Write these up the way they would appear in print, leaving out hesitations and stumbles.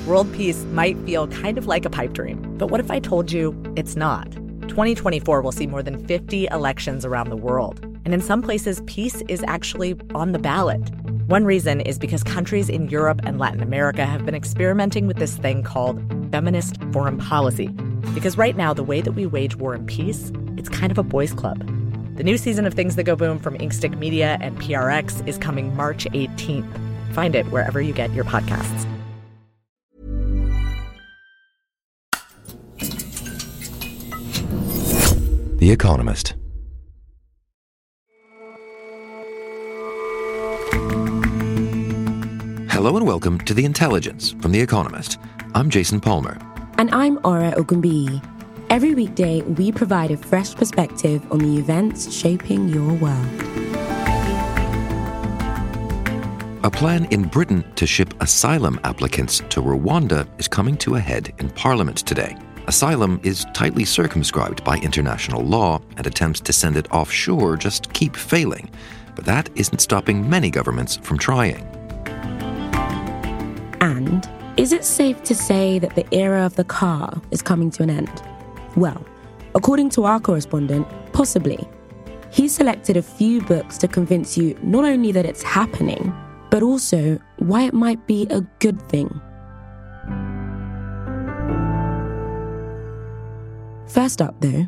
World peace might feel kind of like a pipe dream, but what if I told you it's not? 2024 will see more than 50 elections around the world, and in some places, peace is actually on the ballot. One reason is because countries in Europe and Latin America have been experimenting with this thing called feminist foreign policy. Because right now, the way that we wage war and peace, it's kind of a boys' club. The new season of Things That Go Boom from Inkstick Media and PRX is coming March 18th. Find it wherever you get your podcasts. The Economist. Hello and welcome to The Intelligence from The Economist. I'm Jason Palmer. And I'm Ora Ogunbiyi. Every weekday, we provide a fresh perspective on the events shaping your world. A plan in Britain to ship asylum applicants to Rwanda is coming to a head in Parliament today. Asylum is tightly circumscribed by international law, and attempts to send it offshore just keep failing. But that isn't stopping many governments from trying. And is it safe to say that the era of the car is coming to an end? Well, according to our correspondent, possibly. He selected a few books to convince you not only that it's happening, but also why it might be a good thing. First up, though.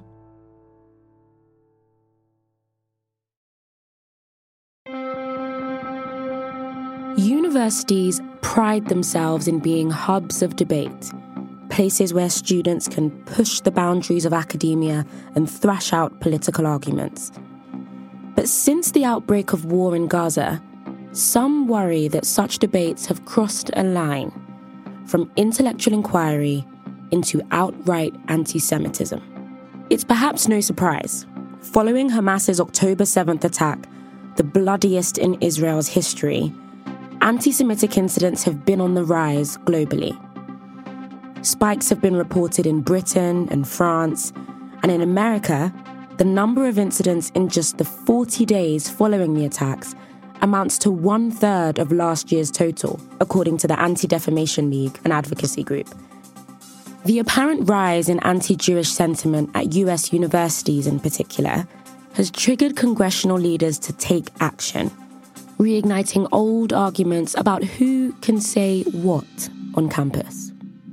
Universities pride themselves in being hubs of debate, places where students can push the boundaries of academia and thrash out political arguments. But since the outbreak of war in Gaza, some worry that such debates have crossed a line from intellectual inquiry into outright anti-Semitism. It's perhaps no surprise. Following Hamas's October 7th attack, the bloodiest in Israel's history, anti-Semitic incidents have been on the rise globally. Spikes have been reported in Britain and France, and in America, the number of incidents in just the 40 days following the attacks amounts to 1/3 of last year's total, according to the Anti-Defamation League, an advocacy group. The apparent rise in anti-Jewish sentiment at US universities in particular has triggered congressional leaders to take action, reigniting old arguments about who can say what on campus.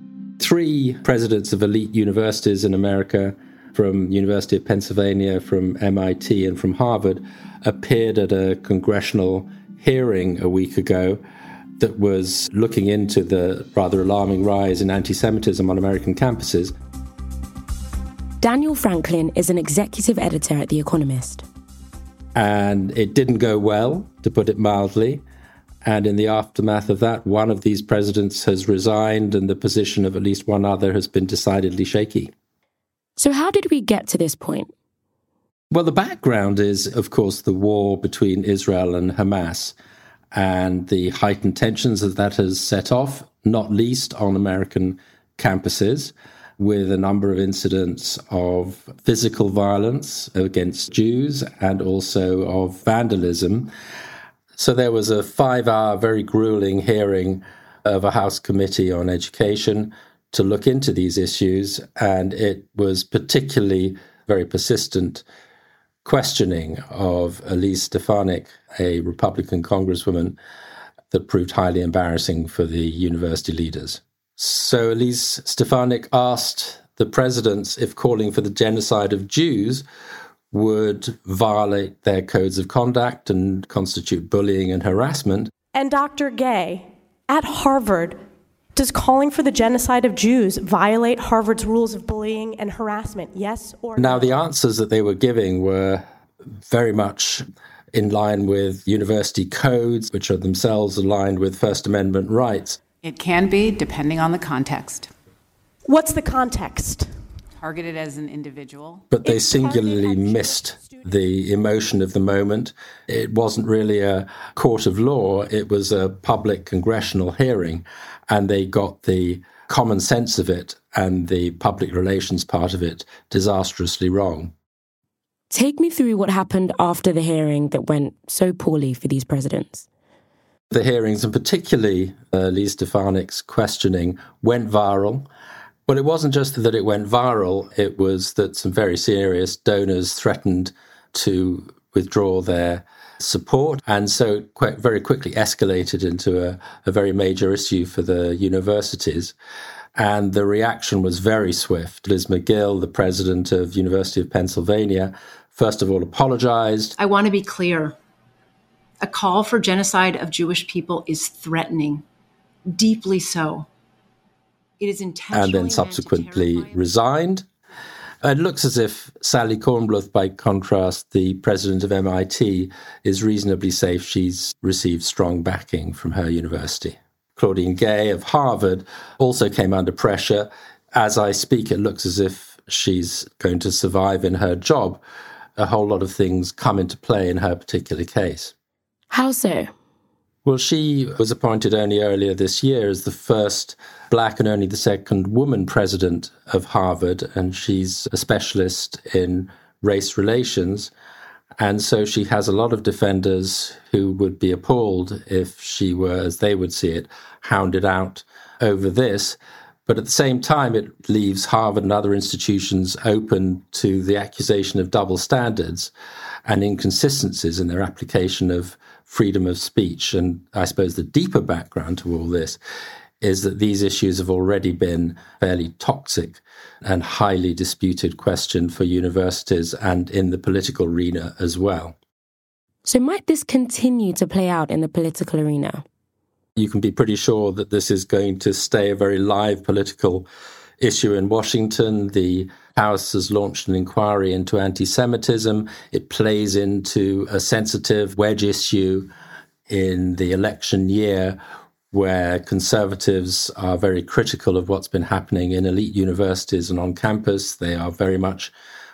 3 presidents of elite universities in America, from University of Pennsylvania, from MIT, and from Harvard, appeared at a congressional hearing a week ago that was looking into the rather alarming rise in anti-Semitism on American campuses. Daniel Franklin is an executive editor at The Economist. And it didn't go well, to put it mildly. And in the aftermath of that, one of these presidents has resigned, and the position of at least one other has been decidedly shaky. So how did we get to this point? Well, the background is, of course, the war between Israel and Hamas and the heightened tensions that has set off, not least on American campuses, with a number of incidents of physical violence against Jews and also of vandalism. So there was a 5-hour, very grueling hearing of a House Committee on Education to look into these issues, and it was particularly very persistent questioning of Elise Stefanik, a Republican congresswoman, that proved highly embarrassing for the university leaders. So Elise Stefanik asked the presidents if calling for the genocide of Jews would violate their codes of conduct and constitute bullying and harassment. And Dr. Gay, at Harvard, does calling for the genocide of Jews violate Harvard's rules of bullying and harassment, yes or no? Now, the answers that they were giving were very much in line with university codes, which are themselves aligned with First Amendment rights. It can be, depending on the context. What's the context? Targeted as an individual. But they singularly missed the emotion of the moment. It wasn't really a court of law. It was a public congressional hearing, and they got the common sense of it and the public relations part of it disastrously wrong. Take me through what happened after the hearing that went so poorly for these presidents. The hearings, and particularly Lee Stefanik's questioning, went viral. Well, it wasn't just that it went viral, it was that some very serious donors threatened to withdraw their support, and so quite very quickly escalated into a very major issue for the universities. And the reaction was very swift. Liz McGill, the president of University of Pennsylvania, first of all apologized. I want to be clear. A call for genocide of Jewish people is threatening, deeply so. It is intentionally and then subsequently resigned. It looks as if Sally Kornbluth, by contrast, the president of MIT, is reasonably safe. She's received strong backing from her university. Claudine Gay of Harvard also came under pressure. As I speak, it looks as if she's going to survive in her job. A whole lot of things come into play in her particular case. How so? Well, she was appointed only earlier this year as the first black and only the second woman president of Harvard, and she's a specialist in race relations. And so she has a lot of defenders who would be appalled if she were, as they would see it, hounded out over this. But at the same time, it leaves Harvard and other institutions open to the accusation of double standards and inconsistencies in their application of freedom of speech. And I suppose the deeper background to all this is that these issues have already been fairly toxic and highly disputed question for universities and in the political arena as well. So might this continue to play out in the political arena? You can be pretty sure that this is going to stay a very live political issue in Washington. The House has launched an inquiry into anti-Semitism. It plays into a sensitive wedge issue in the election year where conservatives are very critical of what's been happening in elite universities and on campus. They are very much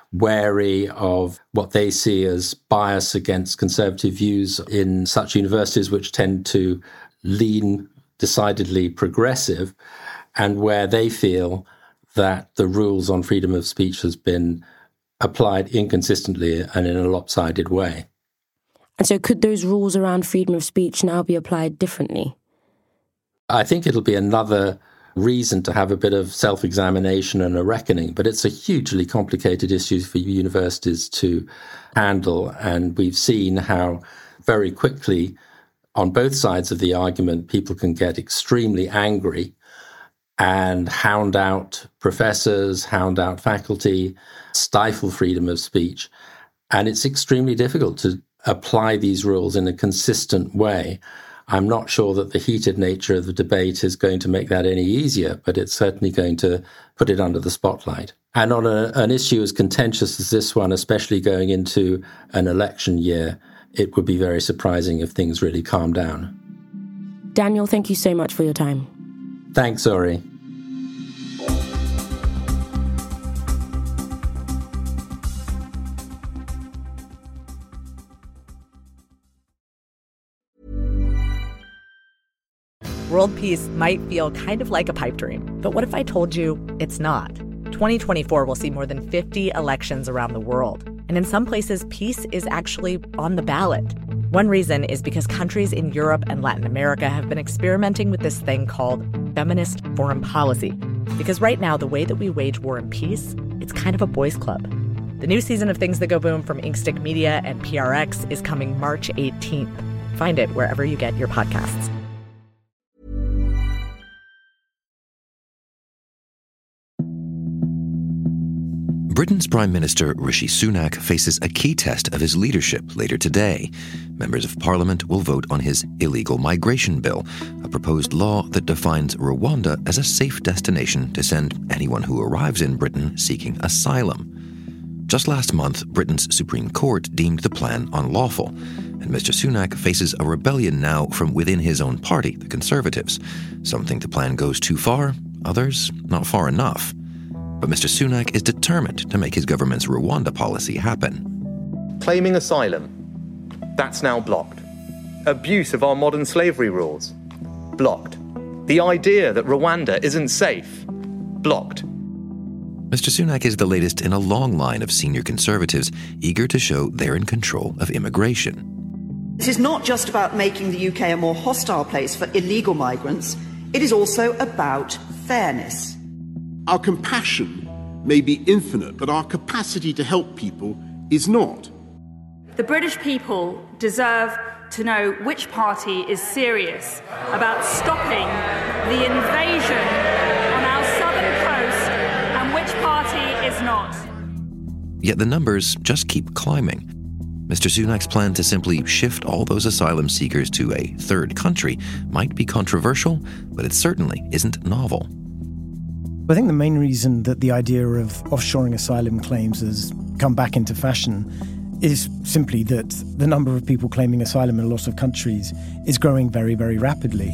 wary of what they see as bias against conservative views in such universities which tend to lean decidedly progressive, and where they feel that the rules on freedom of speech has been applied inconsistently and in a lopsided way. And so could those rules around freedom of speech now be applied differently? I think it'll be another reason to have a bit of self-examination and a reckoning, but it's a hugely complicated issue for universities to handle. And we've seen how very quickly on both sides of the argument, people can get extremely angry and hound out professors, hound out faculty, stifle freedom of speech. And it's extremely difficult to apply these rules in a consistent way. I'm not sure that the heated nature of the debate is going to make that any easier, but it's certainly going to put it under the spotlight. And on an issue as contentious as this one, especially going into an election year, it would be very surprising if things really calm down. Daniel, thank you so much for your time. Thanks, Ori. World peace might feel kind of like a pipe dream, but what if I told you it's not? 2024 will see more than 50 elections around the world. And in some places, peace is actually on the ballot. One reason is because countries in Europe and Latin America have been experimenting with this thing called feminist foreign policy. Because right now, the way that we wage war and peace, it's kind of a boys' club. The new season of Things That Go Boom from Inkstick Media and PRX is coming March 18th. Find it wherever you get your podcasts. Britain's Prime Minister Rishi Sunak faces a key test of his leadership later today. Members of Parliament will vote on his illegal migration bill, a proposed law that defines Rwanda as a safe destination to send anyone who arrives in Britain seeking asylum. Just last month, Britain's Supreme Court deemed the plan unlawful, and Mr. Sunak faces a rebellion now from within his own party, the Conservatives. Some think the plan goes too far, others not far enough. But Mr. Sunak is determined to make his government's Rwanda policy happen. Claiming asylum, that's now blocked. Abuse of our modern slavery rules, blocked. The idea that Rwanda isn't safe, blocked. Mr. Sunak is the latest in a long line of senior Conservatives eager to show they're in control of immigration. This is not just about making the UK a more hostile place for illegal migrants. It is also about fairness. Our compassion may be infinite, but our capacity to help people is not. The British people deserve to know which party is serious about stopping the invasion on our southern coast and which party is not. Yet the numbers just keep climbing. Mr. Sunak's plan to simply shift all those asylum seekers to a third country might be controversial, but it certainly isn't novel. I think the main reason that the idea of offshoring asylum claims has come back into fashion is simply that the number of people claiming asylum in a lot of countries is growing very, very rapidly.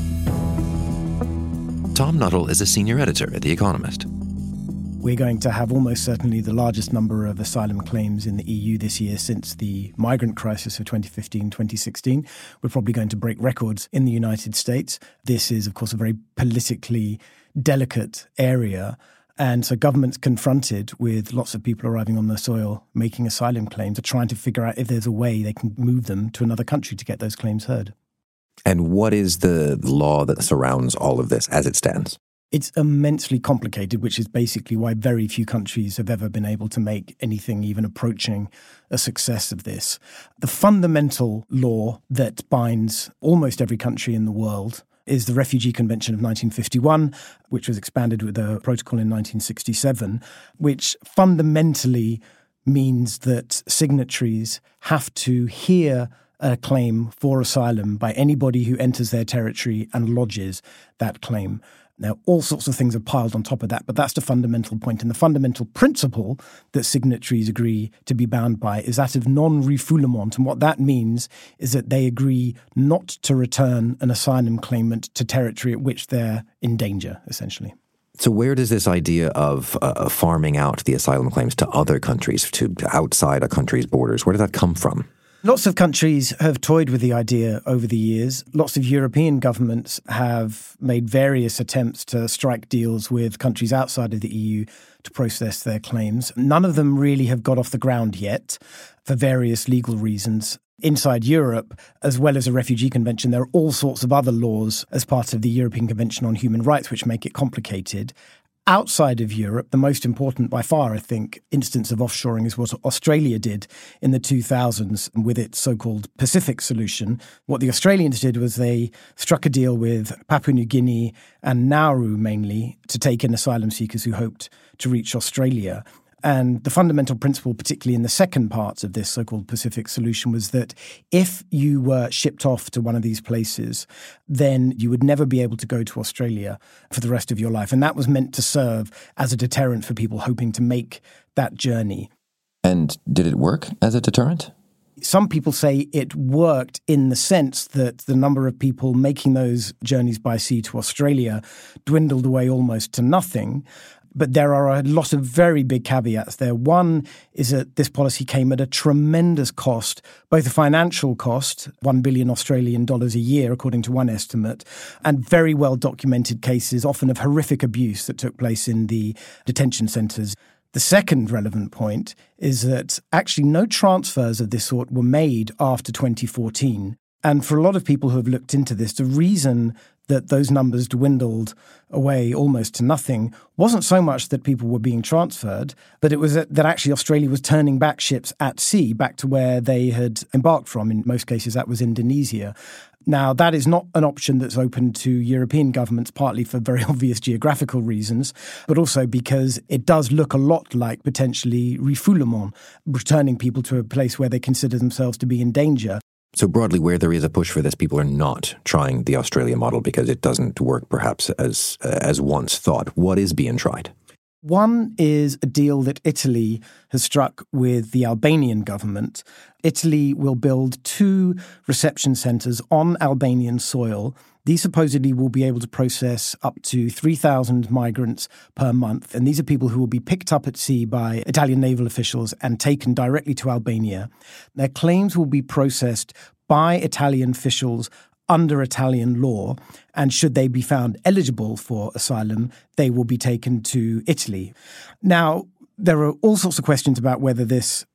Tom Nuttall is a senior editor at The Economist. We're going to have almost certainly the largest number of asylum claims in the EU this year since the migrant crisis of 2015-2016. We're probably going to break records in the United States. This is, of course, a very politically delicate area. And so governments confronted with lots of people arriving on their soil making asylum claims are trying to figure out if there's a way they can move them to another country to get those claims heard. And what is the law that surrounds all of this as it stands? It's immensely complicated, which is basically why very few countries have ever been able to make anything even approaching a success of this. The fundamental law that binds almost every country in the world is the Refugee Convention of 1951, which was expanded with a protocol in 1967, which fundamentally means that signatories have to hear a claim for asylum by anybody who enters their territory and lodges that claim. Now, all sorts of things are piled on top of that, but that's the fundamental point. And the fundamental principle that signatories agree to be bound by is that of non-refoulement. And what that means is that they agree not to return an asylum claimant to territory at which they're in danger, essentially. So where does this idea of farming out the asylum claims to other countries, to outside a country's borders, where did that come from? Lots of countries have toyed with the idea over the years. Lots of European governments have made various attempts to strike deals with countries outside of the EU to process their claims. None of them really have got off the ground yet for various legal reasons. Inside Europe, as well as a refugee convention, there are all sorts of other laws as part of the European Convention on Human Rights, which make it complicated. Outside of Europe, the most important by far, I think, instance of offshoring is what Australia did in the 2000s with its so-called Pacific solution. What the Australians did was they struck a deal with Papua New Guinea and Nauru mainly to take in asylum seekers who hoped to reach Australia. And the fundamental principle, particularly in the second part of this so-called Pacific solution, was that if you were shipped off to one of these places, then you would never be able to go to Australia for the rest of your life. And that was meant to serve as a deterrent for people hoping to make that journey. And did it work as a deterrent? Some people say it worked in the sense that the number of people making those journeys by sea to Australia dwindled away almost to nothing. But there are a lot of very big caveats there. One is that this policy came at a tremendous cost, both a financial cost, 1 billion Australian dollars a year, according to one estimate, and very well documented cases, often of horrific abuse that took place in the detention centres. The second relevant point is that actually no transfers of this sort were made after 2014. And for a lot of people who have looked into this, the reason that those numbers dwindled away almost to nothing wasn't so much that people were being transferred, but it was that actually Australia was turning back ships at sea back to where they had embarked from. In most cases, that was Indonesia. Now, that is not an option that's open to European governments, partly for very obvious geographical reasons, but also because it does look a lot like potentially refoulement, returning people to a place where they consider themselves to be in danger. So broadly, where there is a push for this, people are not trying the Australia model because it doesn't work perhaps as once thought. What is being tried? One is a deal that Italy has struck with the Albanian government. Italy will build 2 reception centres on Albanian soil. These supposedly will be able to process up to 3,000 migrants per month. And these are people who will be picked up at sea by Italian naval officials and taken directly to Albania. Their claims will be processed by Italian officials under Italian law, and should they be found eligible for asylum, they will be taken to Italy. Now, there are all sorts of questions about whether this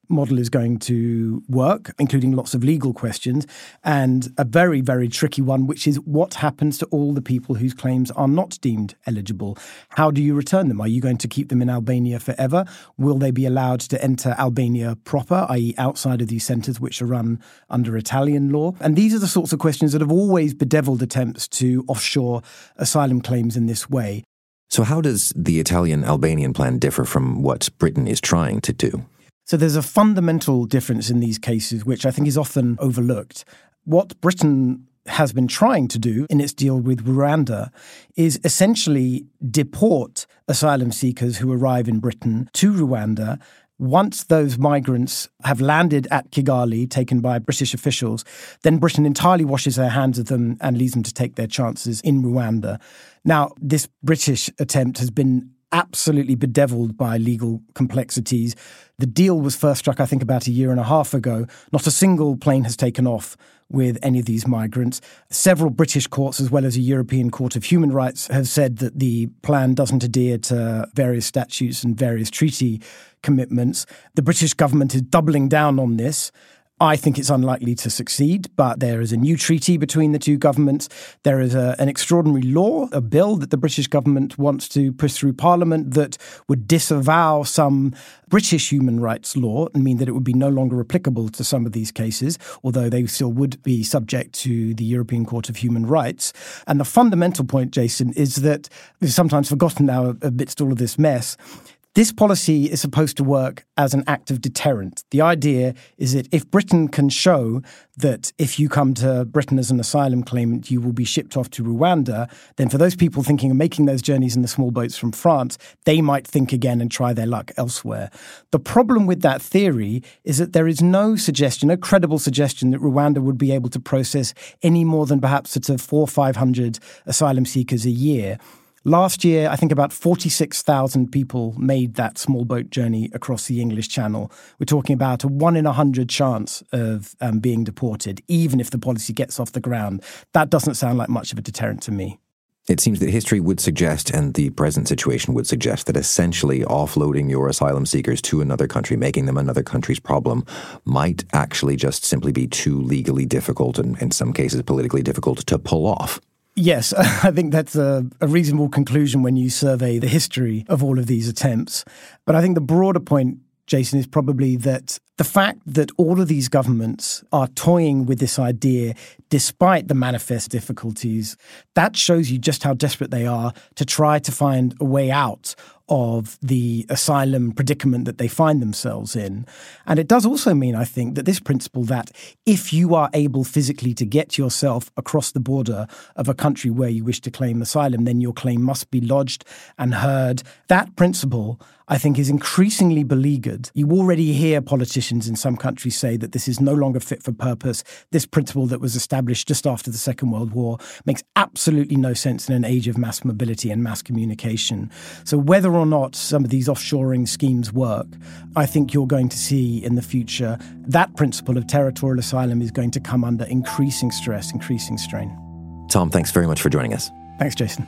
model is going to work, including lots of legal questions, and a very, very tricky one, which is what happens to all the people whose claims are not deemed eligible? How do you return them? Are you going to keep them in Albania forever? Will they be allowed to enter Albania proper, i.e. outside of these centres which are run under Italian law? And these are the sorts of questions that have always bedeviled attempts to offshore asylum claims in this way. So how does the Italian-Albanian plan differ from what Britain is trying to do? So there's a fundamental difference in these cases, which I think is often overlooked. What Britain has been trying to do in its deal with Rwanda is essentially deport asylum seekers who arrive in Britain to Rwanda. Once those migrants have landed at Kigali, taken by British officials, then Britain entirely washes their hands of them and leaves them to take their chances in Rwanda. Now, this British attempt has been absolutely bedeviled by legal complexities. The deal was first struck, I think, about a year and a half ago. Not a single plane has taken off with any of these migrants. Several British courts, as well as a European Court of Human Rights, have said that the plan doesn't adhere to various statutes and various treaty commitments. The British government is doubling down on this. I think it's unlikely to succeed, but there is a new treaty between the two governments. There is an extraordinary law, a bill that the British government wants to push through Parliament that would disavow some British human rights law and mean that it would be no longer applicable to some of these cases, although they still would be subject to the European Court of Human Rights. And the fundamental point, Jason, is that is sometimes forgotten now amidst all of this mess. This policy is supposed to work as an act of deterrent. The idea is that if Britain can show that if you come to Britain as an asylum claimant, you will be shipped off to Rwanda, then for those people thinking of making those journeys in the small boats from France, they might think again and try their luck elsewhere. The problem with that theory is that there is no suggestion, no credible suggestion that Rwanda would be able to process any more than perhaps sort of 400 or 500 asylum seekers a year. Last year, I think about 46,000 people made that small boat journey across the English Channel. We're talking about a 1 in 100 chance of being deported, even if the policy gets off the ground. That doesn't sound like much of a deterrent to me. It seems that history would suggest, and the present situation would suggest, that essentially offloading your asylum seekers to another country, making them another country's problem, might actually just simply be too legally difficult and, in some cases, politically difficult to pull off. Yes, I think that's a reasonable conclusion when you survey the history of all of these attempts. But I think the broader point, Jason, is probably that the fact that all of these governments are toying with this idea despite the manifest difficulties, that shows you just how desperate they are to try to find a way out of the asylum predicament that they find themselves in. And it does also mean, I think, that this principle that if you are able physically to get yourself across the border of a country where you wish to claim asylum, then your claim must be lodged and heard. That principle, I think, is increasingly beleaguered. You already hear politicians in some countries say that this is no longer fit for purpose. This principle that was established just after the Second World War makes absolutely no sense in an age of mass mobility and mass communication. So whether or not some of these offshoring schemes work, I think you're going to see in the future that principle of territorial asylum is going to come under increasing stress, increasing strain. Tom, thanks very much for joining us. Thanks, Jason.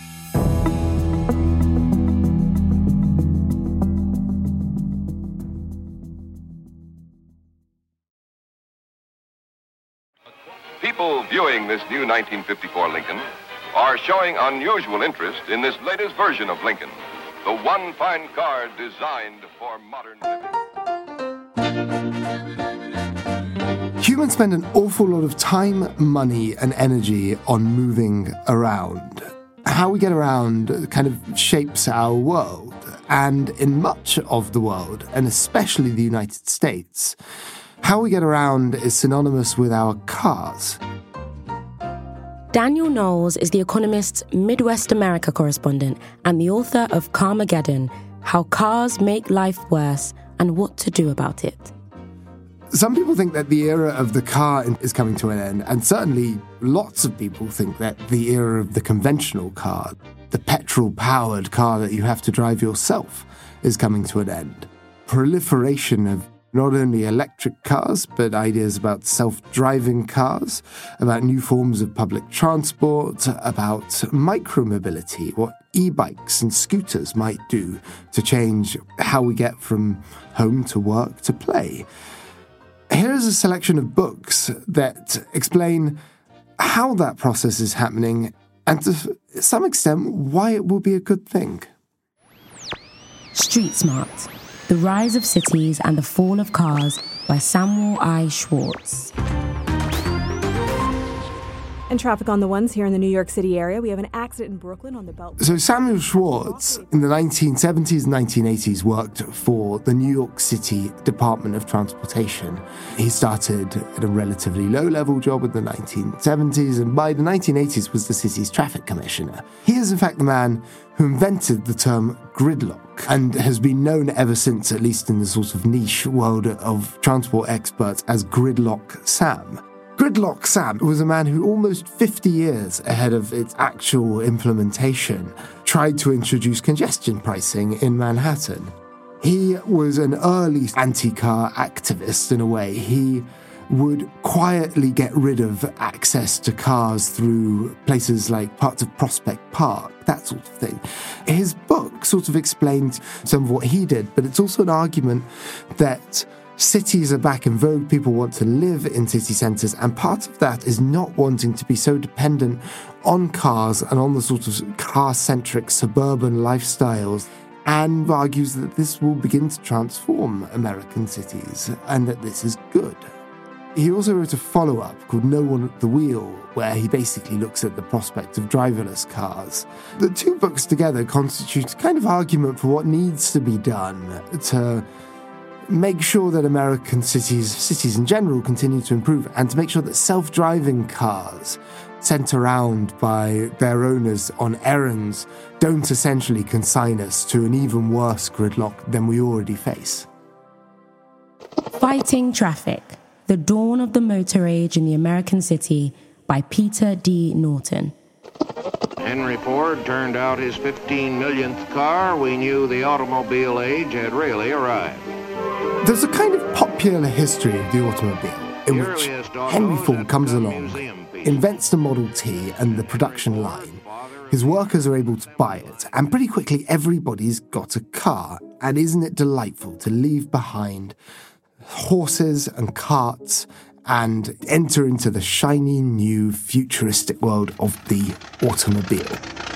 People viewing this new 1954 Lincoln are showing unusual interest in this latest version of Lincoln, the one fine car designed for modern living. Humans spend an awful lot of time, money, and energy on moving around. How we get around kind of shapes our world. And in much of the world, and especially the United States, how we get around is synonymous with our cars. Daniel Knowles is The Economist's Midwest America correspondent and the author of Carmageddon, How Cars Make Life Worse and What to Do About It. Some people think that the era of the car is coming to an end, and certainly lots of people think that the era of the conventional car, the petrol-powered car that you have to drive yourself, is coming to an end. Proliferation of Not only electric cars, but ideas about self-driving cars, about new forms of public transport, about micromobility, what e-bikes and scooters might do to change how we get from home to work to play. Here is a selection of books that explain how that process is happening and to some extent why it will be a good thing. Street Smart: The Rise of Cities and the Fall of Cars by Samuel I. Schwartz. And traffic on the ones here in the New York City area. We have an accident in Brooklyn on the Belt. So Samuel Schwartz, in the 1970s and 1980s, worked for the New York City Department of Transportation. He started at a relatively low-level job in the 1970s, and by the 1980s was the city's traffic commissioner. He is, in fact, the man who invented the term gridlock and has been known ever since, at least in the sort of niche world of transport experts, as Gridlock Sam. Gridlock Sam was a man who almost 50 years ahead of its actual implementation tried to introduce congestion pricing in Manhattan. He was an early anti-car activist in a way. He would quietly get rid of access to cars through places like parts of Prospect Park, that sort of thing. His book sort of explained some of what he did, but it's also an argument that cities are back in vogue, people want to live in city centres, and part of that is not wanting to be so dependent on cars and on the sort of car-centric suburban lifestyles, and argues that this will begin to transform American cities and that this is good. He also wrote a follow-up called No One at the Wheel, where he basically looks at the prospect of driverless cars. The two books together constitute a kind of argument for what needs to be done to make sure that American cities in general, continue to improve, and to make sure that self-driving cars sent around by their owners on errands don't essentially consign us to an even worse gridlock than we already face. Fighting Traffic: The Dawn of the Motor Age in the American City by Peter D. Norton. Henry Ford turned out his 15 millionth car. We knew the automobile age had really arrived. There's a kind of popular history of the automobile in which Henry Ford comes along, invents the Model T and the production line. His workers are able to buy it, and pretty quickly everybody's got a car. And isn't it delightful to leave behind horses and carts and enter into the shiny new futuristic world of the automobile?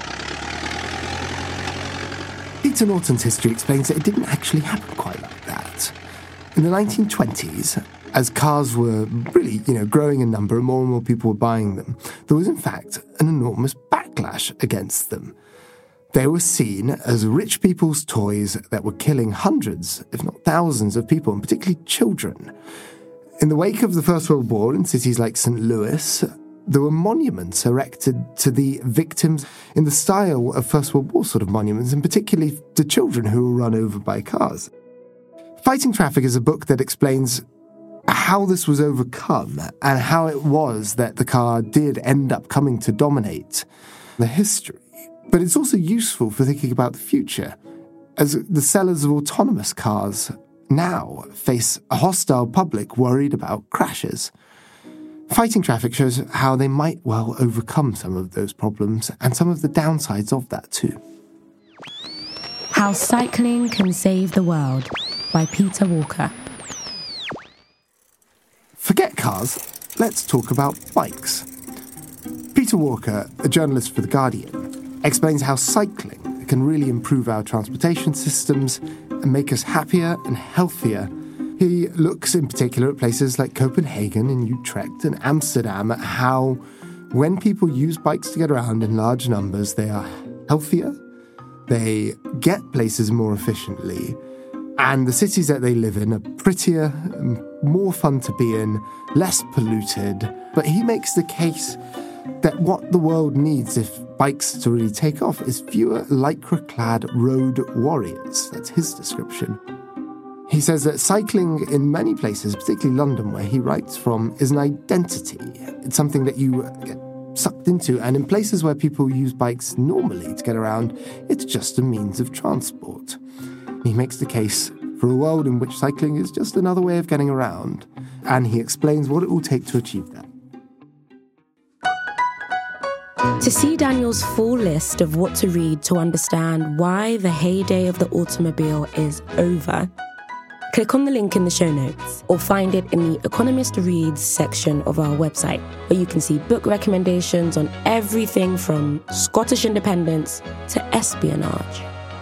Peter Norton's history explains that it didn't actually happen quite like that. In the 1920s, as cars were really, growing in number and more people were buying them, there was in fact an enormous backlash against them. They were seen as rich people's toys that were killing hundreds, if not thousands, of people, and particularly children. In the wake of the First World War in cities like St. Louis, there were monuments erected to the victims in the style of First World War sort of monuments, and particularly to children who were run over by cars. Fighting Traffic is a book that explains how this was overcome and how it was that the car did end up coming to dominate the history. But it's also useful for thinking about the future, as the sellers of autonomous cars now face a hostile public worried about crashes. Fighting Traffic shows how they might well overcome some of those problems and some of the downsides of that too. How Cycling Can Save the World by Peter Walker. Forget cars, let's talk about bikes. Peter Walker, a journalist for The Guardian, explains how cycling can really improve our transportation systems and make us happier and healthier. He looks in particular at places like Copenhagen and Utrecht and Amsterdam at how when people use bikes to get around in large numbers, they are healthier, they get places more efficiently, and the cities that they live in are prettier, more fun to be in, less polluted. But he makes the case that what the world needs if bikes to really take off is fewer lycra-clad road warriors. That's his description. He says that cycling in many places, particularly London, where he writes from, is an identity. It's something that you get sucked into, and in places where people use bikes normally to get around, it's just a means of transport. He makes the case for a world in which cycling is just another way of getting around. And he explains what it will take to achieve that. To see Daniel's full list of what to read to understand why the heyday of the automobile is over, click on the link in the show notes or find it in the Economist Reads section of our website, where you can see book recommendations on everything from Scottish independence to espionage.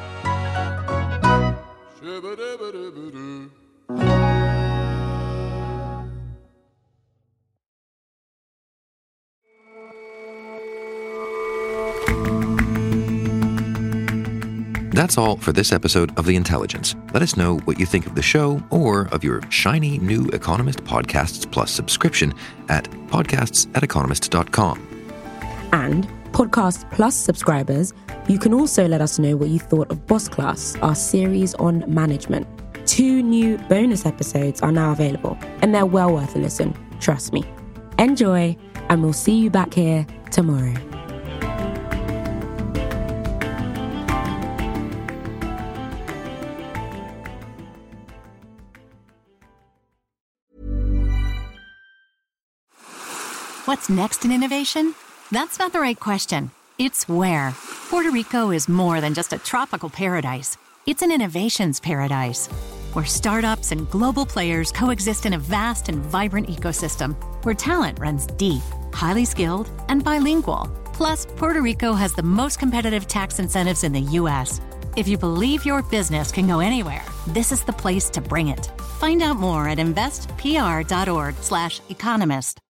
That's all for this episode of The Intelligence. Let us know what you think of the show or of your shiny new Economist Podcasts Plus subscription at podcasts@economist.com. And Podcast Plus subscribers, you can also let us know what you thought of Boss Class, our series on management. 2 new bonus episodes are now available, and they're well worth a listen, trust me. Enjoy, and we'll see you back here tomorrow. What's next in innovation? That's not the right question. It's where. Puerto Rico is more than just a tropical paradise. It's an innovations paradise, where startups and global players coexist in a vast and vibrant ecosystem, where talent runs deep, highly skilled, and bilingual. Plus, Puerto Rico has the most competitive tax incentives in the U.S. If you believe your business can go anywhere, this is the place to bring it. Find out more at investpr.org/economist.